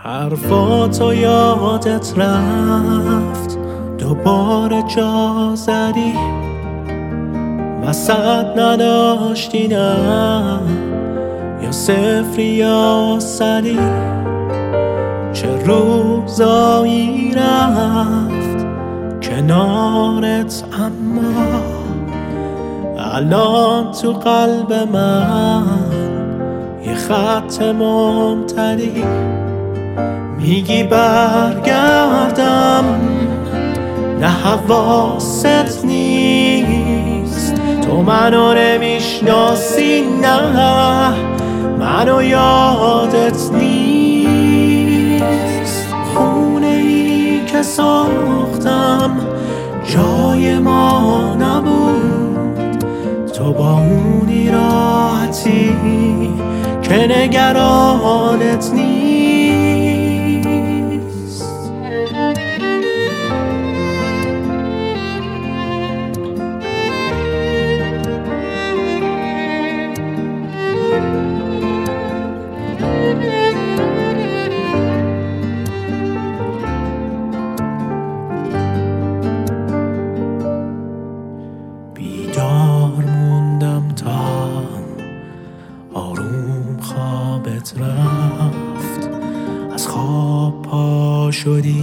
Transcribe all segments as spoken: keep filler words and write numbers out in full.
حرفاتو یادت رفت، دوباره جا زدی، وسط نداشتی نه، یا صفری یا صدی. چه روزایی رفت کنارت، اما الان تو قلب من یه خط ممتدی. میگی برگردم، نه حواست نیست، تو منو نمیشناسی، نه منو یادت نیست. خونه ای که ساختم جای ما نبود، تو با اونی راحتی که نگرانت نیست. بیدار موندم تا آروم خوابت رفت، از خواب پا شدی،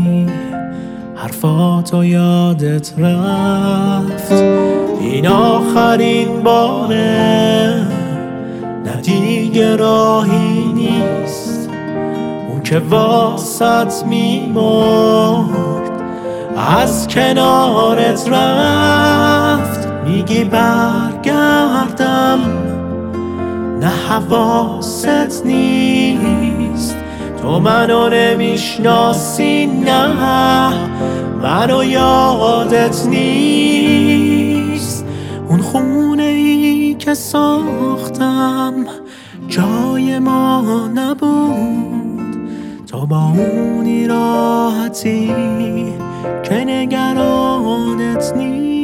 حرفاتو یادت رفت. این آخرین باره، نه دیگه راهی نیست، اون که واسط میمرد از کنارت رفت. میگی برگردم، نه حواست نیست، تو منو نمیشناسی، نه منو یادت نیست. اون خونه ای که ساختم جای ما نبود، تو با اونی راحتی که نگرانت نیست.